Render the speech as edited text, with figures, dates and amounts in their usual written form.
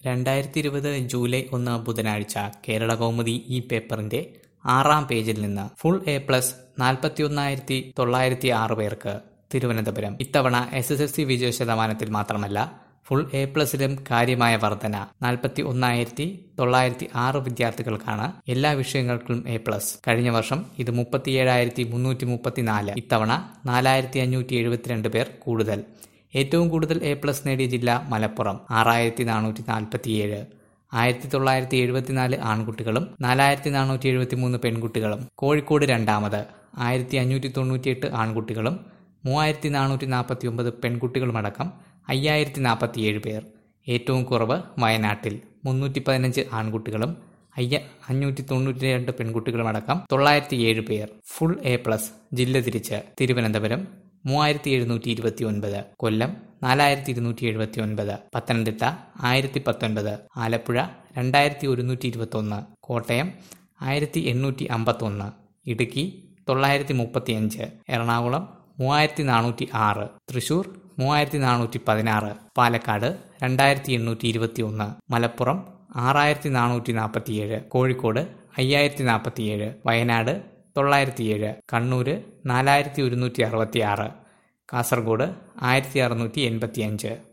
2020 July 1 ബുധനാഴ്ച കേരളകൗമുദി ഈ പേപ്പറിന്റെ 6-ാം പേജിൽ നിന്ന് ഫുൾ എ പ്ലസ് 41,906 പേർക്ക് തിരുവനന്തപുരം. ഇത്തവണ SSLC വിജയ ശതമാനത്തിൽ മാത്രമല്ല ഫുൾ എ പ്ലസിലും കാര്യമായ വർധന. 41,906 വിദ്യാർത്ഥികൾക്കാണ് എല്ലാ വിഷയങ്ങൾക്കും എ പ്ലസ്. കഴിഞ്ഞ വർഷം ഇത് 37,334. ഇത്തവണ 4,572 പേർ കൂടുതൽ. ഏറ്റവും കൂടുതൽ എ പ്ലസ് നേടിയ ജില്ല മലപ്പുറം 6,447. 1,974 ആൺകുട്ടികളും 4,473 പെൺകുട്ടികളും. കോഴിക്കോട് രണ്ടാമത് 1,598 ആൺകുട്ടികളും 3,449 പെൺകുട്ടികളുമടക്കം 5,047 പേർ. ഏറ്റവും കുറവ് വയനാട്ടിൽ 315 ആൺകുട്ടികളും 592 പെൺകുട്ടികളുമടക്കം 907 പേർ. ഫുൾ എ പ്ലസ് ജില്ല തിരിച്ച് തിരുവനന്തപുരം 3,729, കൊല്ലം 4,279, പത്തനംതിട്ട 1,019, ആലപ്പുഴ 2,121, കോട്ടയം 1,851, ഇടുക്കി 935, എറണാകുളം 3,406, തൃശൂർ 3,416, പാലക്കാട് 2,821, മലപ്പുറം 6,447, കോഴിക്കോട് 5,047, വയനാട് 907, കണ്ണൂര് 4,166, കാസർഗോഡ് 1,685.